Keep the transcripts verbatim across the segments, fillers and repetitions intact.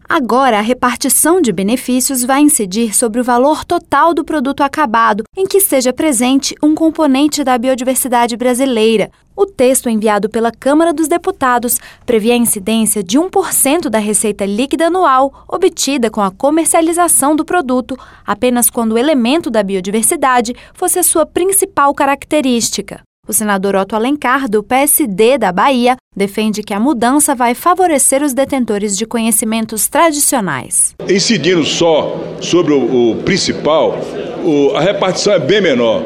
Agora, a repartição de benefícios vai incidir sobre o valor total do produto acabado, em que esteja presente um componente da biodiversidade brasileira. O texto enviado pela Câmara dos Deputados prevê a incidência de um por cento da receita líquida anual obtida com a comercialização do produto, apenas quando o elemento da biodiversidade fosse a sua principal característica. O senador Otto Alencar, do P S D da Bahia, defende que a mudança vai favorecer os detentores de conhecimentos tradicionais. Incidindo só sobre o, o principal, o, a repartição é bem menor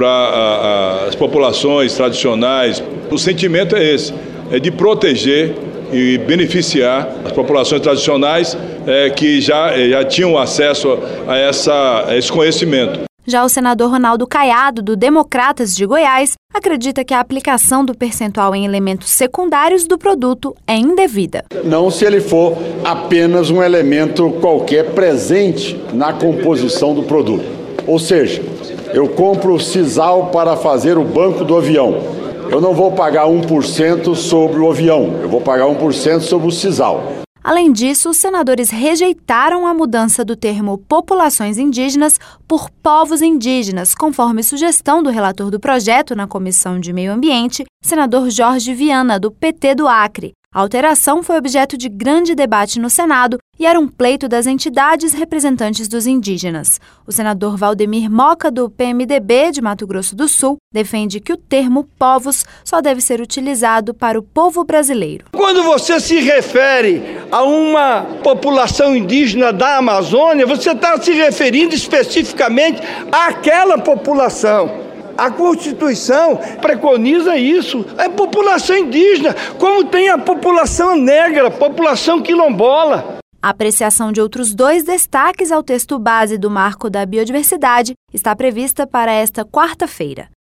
para as populações tradicionais. O sentimento é esse, é de proteger e beneficiar as populações tradicionais é, que já, já tinham acesso a, essa, a esse conhecimento. Já o senador Ronaldo Caiado, do Democratas de Goiás, acredita que a aplicação do percentual em elementos secundários do produto é indevida. Não se ele for apenas um elemento qualquer presente na composição do produto. Ou seja, eu compro o sisal para fazer o banco do avião. Eu não vou pagar um por cento sobre o avião, eu vou pagar um por cento sobre o sisal. Além disso, os senadores rejeitaram a mudança do termo populações indígenas por povos indígenas, conforme sugestão do relator do projeto na Comissão de Meio Ambiente, senador Jorge Viana, do P T do Acre. A alteração foi objeto de grande debate no Senado e era um pleito das entidades representantes dos indígenas. O senador Valdemir Moca, do P M D B de Mato Grosso do Sul, defende que o termo povos só deve ser utilizado para o povo brasileiro. Quando você se refere a uma população indígena da Amazônia, você está se referindo especificamente àquela população. A Constituição preconiza isso, é população indígena, como tem a população negra, população quilombola. A apreciação de outros dois destaques ao texto base do Marco da Biodiversidade está prevista para esta quarta-feira.